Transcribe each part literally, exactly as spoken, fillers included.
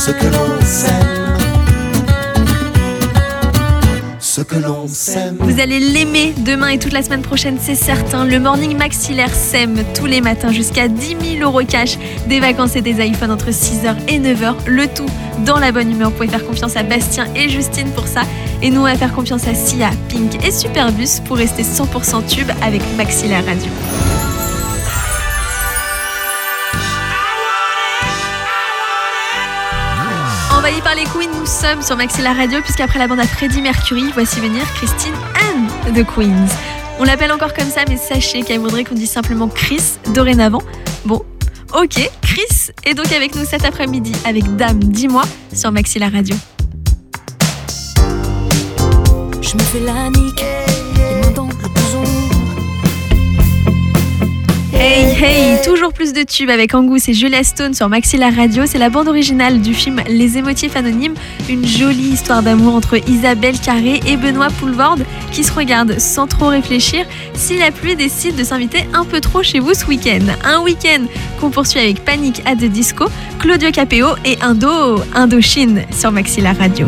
ce que l'on s'aime, ce que l'on s'aime. Vous allez l'aimer demain et toute la semaine prochaine, c'est certain. Le Morning Maxillaire sème tous les matins jusqu'à dix mille euros cash, des vacances et des iPhones entre six heures et neuf heures. Le tout dans la bonne humeur. Vous pouvez faire confiance à Bastien et Justine pour ça. Et nous, on va faire confiance à Sia, Pink et Superbus pour rester cent pour cent tube avec Maxillaire Radio. Envahi par les Queens, nous sommes sur Maxillaire Radio puisqu'après la bande à Freddie Mercury, voici venir Christine and the Queens. On l'appelle encore comme ça, mais sachez qu'elle voudrait qu'on dise simplement Chris dorénavant. Bon, ok, Chris est donc avec nous cet après-midi avec Dame, dis-moi, sur Maxillaire Radio. Je me fais la nique, les mains dans le blouson. Hey, hey, toujours plus de tubes avec Angus et Julia Stone sur Maxillaire Radio. C'est la bande originale du film Les Émotifs Anonymes, une jolie histoire d'amour entre Isabelle Carré et Benoît Poulvorde qui se regardent sans trop réfléchir si la pluie décide de s'inviter un peu trop chez vous ce week-end. Un week-end qu'on poursuit avec Panic at the Disco, Claudio Capéo et Indo, Indochine sur Maxillaire Radio.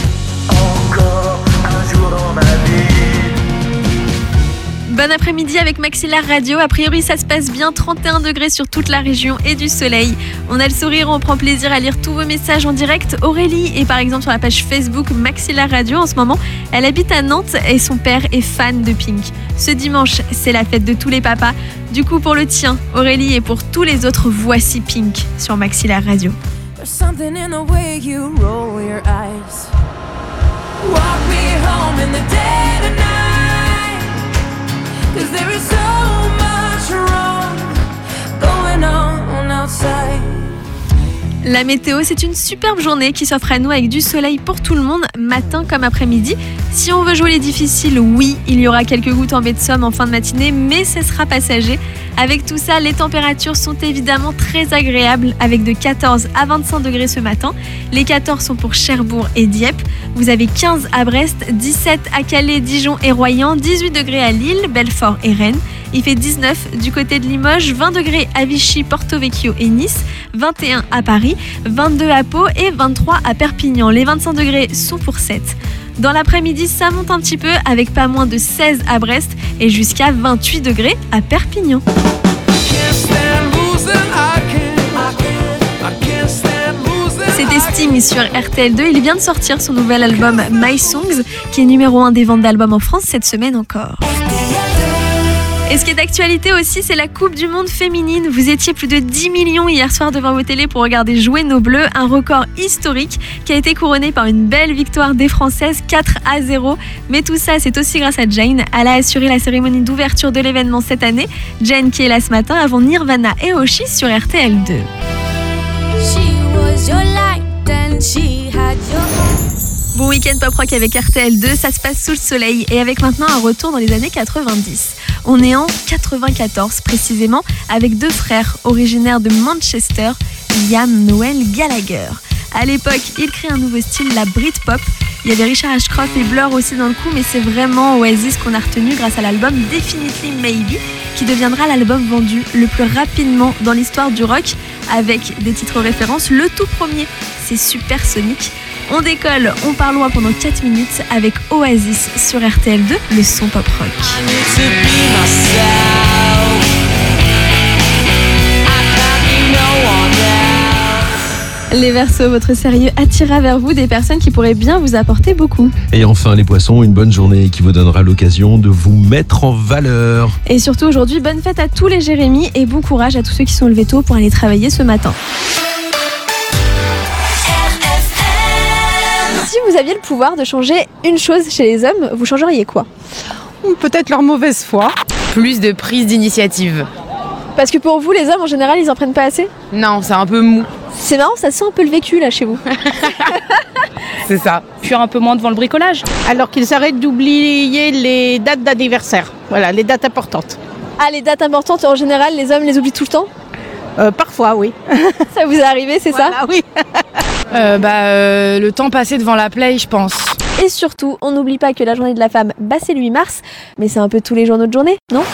Bon après-midi avec Maxillaire Radio. A priori, ça se passe bien. trente et un degrés sur toute la région et du soleil. On a le sourire, on prend plaisir à lire tous vos messages en direct. Aurélie est par exemple sur la page Facebook Maxillaire Radio en ce moment. Elle habite à Nantes et son père est fan de Pink. Ce dimanche, c'est la fête de tous les papas. Du coup, pour le tien, Aurélie, et pour tous les autres, voici Pink sur Maxillaire Radio. There's something in the way you roll your eyes. Walk me home in the dead of night. 'Cause there is so much wrong going on outside. La météo, c'est une superbe journée qui s'offre à nous avec du soleil pour tout le monde, matin comme après-midi. Si on veut jouer les difficiles, oui, il y aura quelques gouttes en baie de Somme en fin de matinée, mais ce sera passager. Avec tout ça, les températures sont évidemment très agréables, avec de quatorze à vingt-cinq degrés ce matin. Les quatorze sont pour Cherbourg et Dieppe. Vous avez quinze à Brest, dix-sept à Calais, Dijon et Royan, dix-huit degrés à Lille, Belfort et Rennes. Il fait dix-neuf du côté de Limoges, vingt degrés à Vichy, Porto Vecchio et Nice, vingt et un à Paris, vingt-deux à Pau et vingt-trois à Perpignan. Les vingt-cinq degrés sont pour Sète. Dans l'après-midi, ça monte un petit peu avec pas moins de seize à Brest et jusqu'à vingt-huit degrés à Perpignan. C'était Sting sur R T L deux. Il vient de sortir son nouvel album My Songs, qui est numéro un des ventes d'albums en France cette semaine encore. Et ce qui est d'actualité aussi, c'est la Coupe du Monde féminine. Vous étiez plus de dix millions hier soir devant vos télés pour regarder jouer nos Bleus. Un record historique qui a été couronné par une belle victoire des Françaises, quatre à zéro. Mais tout ça, c'est aussi grâce à Jane. Elle a assuré la cérémonie d'ouverture de l'événement cette année. Jane qui est là ce matin avant Nirvana et Oshi sur R T L deux. Bon week-end pop rock avec R T L deux, ça se passe sous le soleil et avec maintenant un retour dans les années quatre-vingt-dix. On est en quatre-vingt-quatorze précisément avec deux frères originaires de Manchester, Liam Noel Gallagher. À l'époque, ils créent un nouveau style, la Britpop. Il y avait Richard Ashcroft et Blur aussi dans le coup, mais c'est vraiment Oasis qu'on a retenu grâce à l'album Definitely Maybe, qui deviendra l'album vendu le plus rapidement dans l'histoire du rock, avec des titres références. Le tout premier, c'est Supersonic. On décolle, on parle loin pendant quatre minutes avec Oasis sur R T L deux, le son pop rock. Les Verseaux, votre sérieux attirera vers vous des personnes qui pourraient bien vous apporter beaucoup. Et enfin les Poissons, une bonne journée qui vous donnera l'occasion de vous mettre en valeur. Et surtout aujourd'hui, bonne fête à tous les Jérémy et bon courage à tous ceux qui sont levés tôt pour aller travailler ce matin. Si vous aviez le pouvoir de changer une chose chez les hommes, vous changeriez quoi ? Peut-être leur mauvaise foi. Plus de prise d'initiative. Parce que pour vous, les hommes en général, ils en prennent pas assez ? Non, c'est un peu mou. C'est marrant, ça sent un peu le vécu là chez vous. C'est ça. Fuir un peu moins devant le bricolage. Alors qu'ils arrêtent d'oublier les dates d'anniversaire. Voilà, les dates importantes. Ah, les dates importantes, en général, les hommes les oublient tout le temps ? euh, Parfois, oui. Ça vous est arrivé, c'est voilà, ça ? Oui. euh, bah, euh, le temps passé devant la play, je pense. Et surtout, on n'oublie pas que la journée de la femme, bah c'est le huit mars, mais c'est un peu tous les jours notre journée, non ?